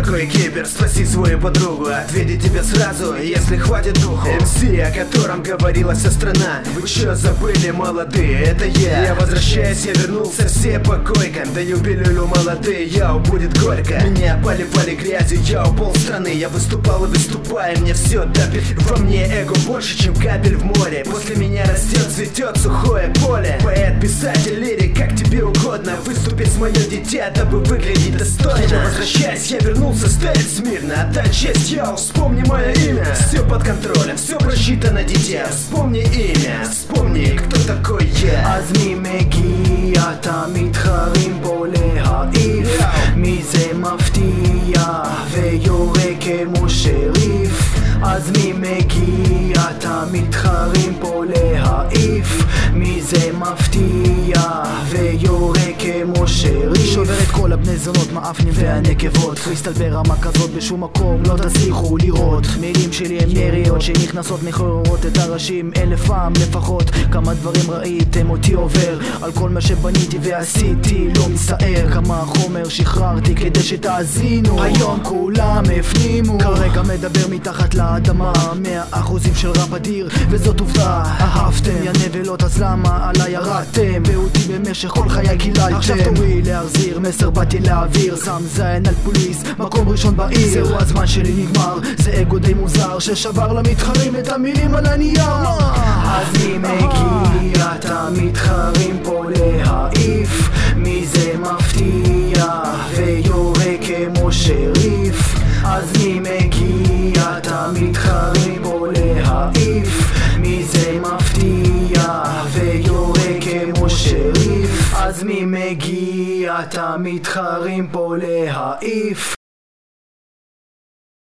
такой кибер? Спаси свою подругу, ответить тебе сразу, если хватит духу. МС, о котором говорила вся страна. Вы чё забыли, молодые, это я возвращаюсь, я вернулся, все по койкам. Даю пилюлю, молодые, яу, будет горько. Меня поливали грязью, яу, полстраны. Я выступал и выступаю, мне все давит. Во мне эго больше, чем капель в море. После меня растет, цветет сухое поле. Поэт, писатель, лирик, как тебе угодно. Выступить с мое дитя, дабы выглядеть достойно. Я возвращаюсь, я вернулся, стоять смирно. Отдать честь, яу, вспомни мое имя. Все под контролем, все просчитано, дитя. Вспомни имя, вспомни, кто такой я. אז מי מגיע? תמיד חרים בו להעיף. מי זה מפתיע ויורה כמו שריף? אז מי מגיע? תמיד חרים פה להעיף. מי זה מפתיע ויורה כמו שריף? שובר את כל הבני זונות, מאפנים והנקבות. קריסטל ברמה כזאת בשום מקום לא תצליחו לראות. מילים שלי הם יריות שנכנסות מחוררות את הראשים 1000 פעם לפחות. כמה דברים ראיתם אותי עובר, על כל מה שבניתי ועשיתי לא מסתער. כמה חומר שחררתי כדי שתאזינו, היום כולם הפנימו. כרגע מדבר מתחת לאדמה, 100% של ראפ אדיר וזאת עובדה. אהבתם יא נבלות, אז למה עליי ירדתם? ואותי במשך כל חיי קיללתם. עכשיו תורי להחזיר, מסר באתי להעביר. שם זין על פוליס, מקום ראשון בעיר. זהו הזמן שלי נגמר, זה אגו די מוזר ששבר למתחרים את המילים על הנייר. אז מי מגיע? תמיד חרים פה להעיף. מי זה מפתיע ויורה כמו שריף? אז מי מגיע? תמיד חרים פה להעיף. מי זה מפתיע ויורה כמו שריף? אז מי מגיע? תמיד חרים פה להעיף.